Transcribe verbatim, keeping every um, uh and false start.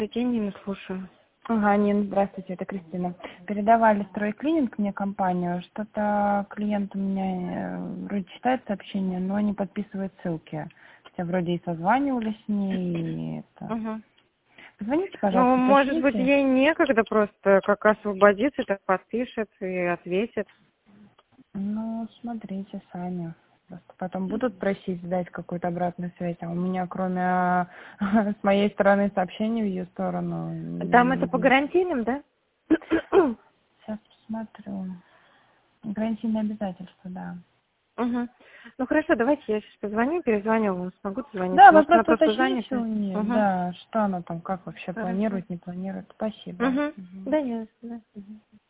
Нина, слушаю. Ага, Нин, здравствуйте, это Кристина. Передавали стройклининг мне компанию, что-то клиент у меня э, вроде читает сообщение, но не подписывает ссылки. Хотя вроде и созванивались с ней, и это... Угу. Позвоните, Ну, пожалуйста, может быть, уточните. ей некогда просто, как освободится, так подпишет и ответит. Ну, смотрите сами. Просто потом будут просить сдать какую-то обратную связь, а у меня кроме а, с моей стороны сообщений в ее сторону я Там не это по видела. гарантийным, да? Сейчас посмотрю. Гарантийные обязательства, да. Угу. Ну, хорошо, давайте я сейчас позвоню, перезвоню вам, смогу позвонить. Да, вы Может, она просто просто уточните у занята? нее, Угу. да, что она там, как вообще Хорошо. планирует, не планирует. Спасибо. Угу. Мгм. Да, нет, да. Мгм.